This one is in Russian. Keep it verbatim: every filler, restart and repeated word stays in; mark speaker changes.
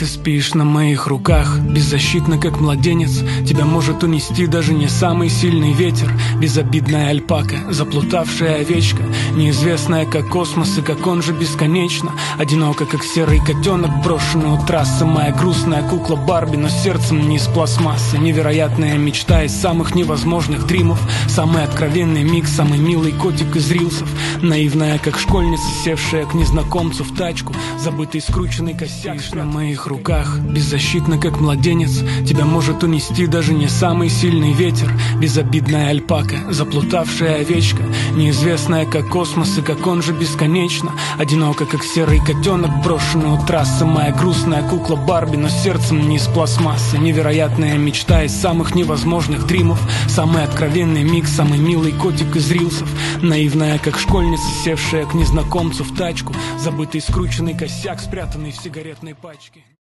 Speaker 1: Ты спишь на моих руках, беззащитно как младенец. Тебя может унести даже не самый сильный ветер. Безобидная альпака, заплутавшая овечка, неизвестная как космос и как он же бесконечно. Одиноко как серый котенок, брошенный у трассы. Моя грустная кукла Барби, но сердцем не из пластмассы. Невероятная мечта из самых невозможных дримов. Самый откровенный миг, самый милый котик из рилсов. Наивная как школьница, севшая к незнакомцу в тачку. Забытый скрученный косяк на моих руках, беззащитно как младенец. Тебя может унести даже не самый сильный ветер. Безобидная альпака, заплутавшая овечка, неизвестная как космос и как он же бесконечно. Одиноко как серый котенок, брошенный у трассы. Моя грустная кукла Барби, но сердцем не из пластмассы. Невероятная мечта из самых невозможных дримов. Самый откровенный миг, самый милый котик из рилсов. Наивная как школьница, севшая к незнакомцу в тачку. Забытый скрученный косяк, спрятанный в сигаретной пачке.